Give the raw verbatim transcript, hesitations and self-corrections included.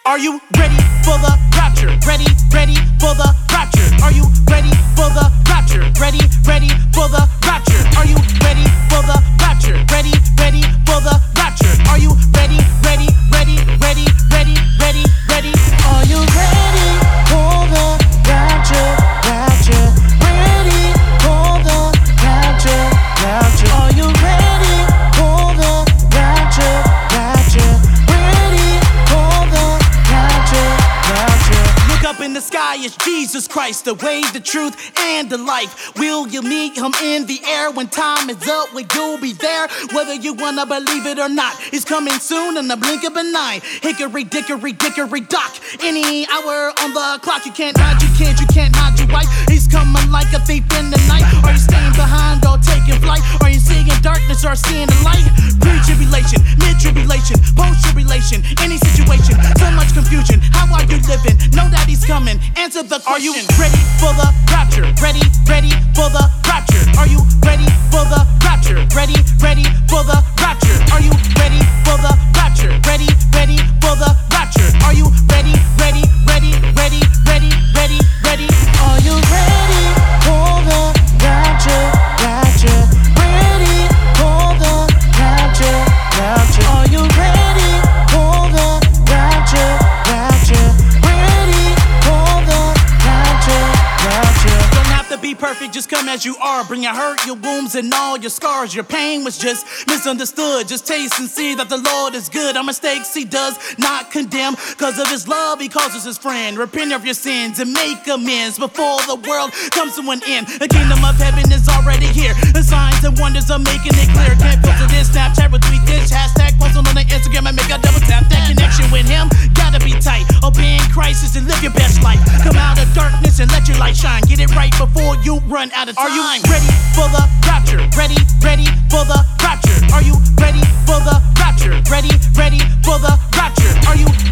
Are you ready for the rapture? Ready, ready for the rapture? Are you ready for the rapture? Ready, ready for the rapture? Are you ready for the rapture? Ready, ready for the rapture? Are you ready, ready, ready, ready, ready, ready, ready? Are you ready for the rapture? Rapture. Ready for the rapture? Rapture. Are you ready for the rapture? Rapture. Ready for the rapture? Rapture. Look up in the sky, it's Jesus Christ, the way, the truth, and the life. Will you meet him in the air when time is up? Will you be there? Whether you wanna believe it or not, he's coming soon in the blink of an eye. Hickory, dickory, dickory, dock. Any hour on the clock, you can't hide, you can't, you can't hide your wife. He's coming like a thief in the night. Are you staying behind or taking flight? Are you seeing darkness or seeing the light? Pre-tribulation, mid-tribulation, post-tribulation, any situation, so much confusion. How are you living? Know that he's coming. Answer the question. Are you ready for the rapture? Ready, ready for the rapture? Are you ready for the rapture? Ready, ready for the rapture? Are you ready for the rapture? Ready, ready for the rapture? Are you ready, ready, ready, ready, ready, ready, ready? Are you ready for the rapture? Rapture. Ready for the rapture? Rapture. Are you ready for the rapture? Rapture. Ready for the rapture? Rapture. Don't have to be perfect, just come as you are. Bring your hurt, your wounds, and all your scars. Your pain was just misunderstood. Just taste and see that the Lord is good. Our mistakes he does not condemn. Cause of his love, he calls us his friend. Repent of your sins and make amends before the world comes to an end. The kingdom of heaven is already here. The signs and wonders are making it clear. Can't filter this, Snapchat, retweet this. Hashtag post on the Instagram and make a double tap. That connection with him gotta be tight. Obeying Christ is to live your best life. Come out of darkness and let your light shine. Get it right before you run out of time. Are you ready for the rapture? Ready, ready for the rapture? Are you ready for the rapture? Ready, ready for the rapture? Are you